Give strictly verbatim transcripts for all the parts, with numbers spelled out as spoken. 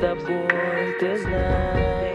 тобой, ты знай.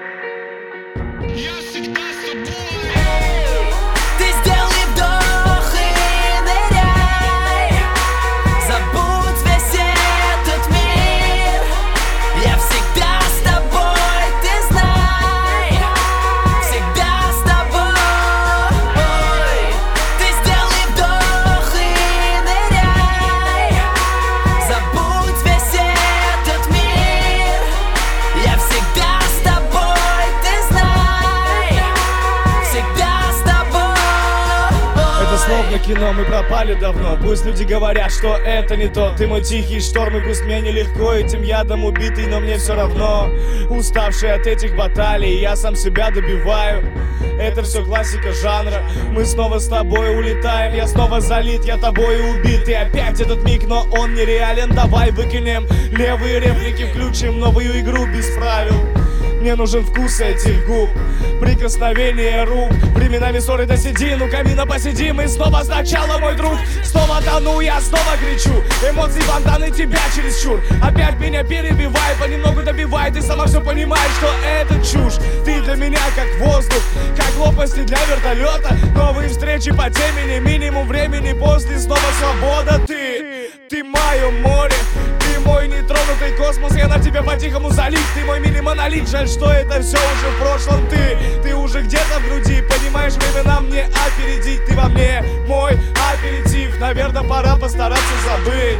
Я всегда с тобой. Ты сделай вдох и ныряй. Забудь весь этот мир. Я всегда с тобой, ты знай. Всегда с тобой. Ты сделай вдох и ныряй. Забудь весь этот мир. Я всегда с тобой, ты знай. Всегда с тобой. Это словно кино, мы пропали давно. Пусть люди говорят, что это не то. Ты мой тихий шторм, и пусть мне нелегко, этим ядом убитый, но мне все равно. Уставший от этих баталий, я сам себя добиваю. Это все классика жанра. Мы снова с тобой улетаем. Я снова залит, я тобой убит. И опять этот миг, но он нереален. Давай выкинем левые реплики, включим новую игру без правил. Мне нужен вкус этих губ, прикосновение рук. Временами ссоры до седин, у камина посидим. И снова сначала, мой друг. Снова тону, я снова кричу. Эмоции фонтаны тебя чересчур. Опять меня перебивай, понемногу добивай. Ты сама все понимаешь, что это чушь. Ты для меня как воздух, как лопасти для вертолета. Новые встречи по темени, минимум времени. После снова свобода. Ты, ты мое море, ты мой нетронутый космос. Я на тебя по-тихому залит. Ты мой мини-монолит. Жаль, что это все уже в прошлом. Ты, ты уже где-то в груди. Понимаешь, времена мне опередить. Ты во мне мой аперитив. Наверное, пора постараться забыть.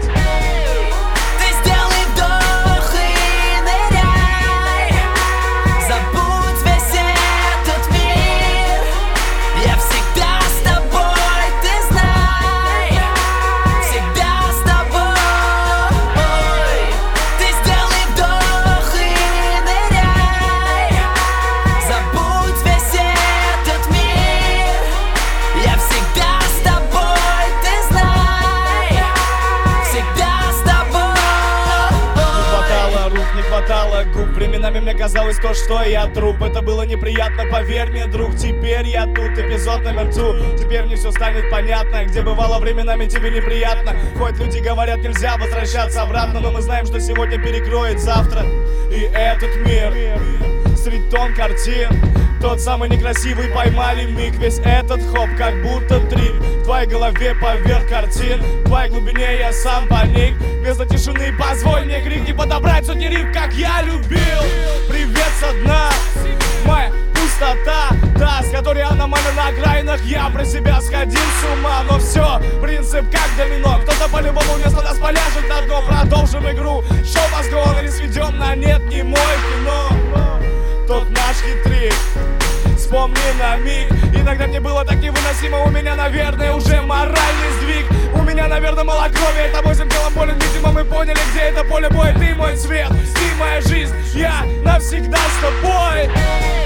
Ты сделай вдох и ныряй. Забудь весь этот мир. Я всегда с тобой, ты знай. Всегда с тобой. Ты сделай вдох и ныряй. Забудь весь этот мир. Я всегда с тобой, ты знай. Всегда с тобой. Не хватало рук, не хватало губ. Временами мне казалось то, что я труп. Это было неприятно, поверь мне, друг. Теперь я тут, эпизод номер два. Теперь мне все станет понятно. Где бывало временами тебе неприятно. Хоть люди говорят, нельзя возвращаться обратно, но мы знаем, что сегодня перекроет завтра. И этот мир среди тон картин. Тот самый некрасивый поймали миг. Весь этот хоп, как будто трип. В твоей голове поверх картин. В твоей глубине я сам паник. Вместо тишины позволь мне крик не подобрать сотни риф, как я любил. Привет со дна, моя пустота, та, с которой аномально на окраинах. Я про себя сходил с ума, но все, принцип как домино. Кто-то по-любому вместо нас поляжет на дно. Продолжим игру, шоу мозгон или сведем на нет не мой кино. Тот наш хитрик, вспомни на миг. Иногда мне было так невыносимо. У меня, наверное, уже моральный сдвиг. У меня, наверное, малокровие. Тобой всем телом болен, видимо, мы поняли, где это поле боя. Ты мой цвет, ты моя жизнь. Я навсегда с тобой.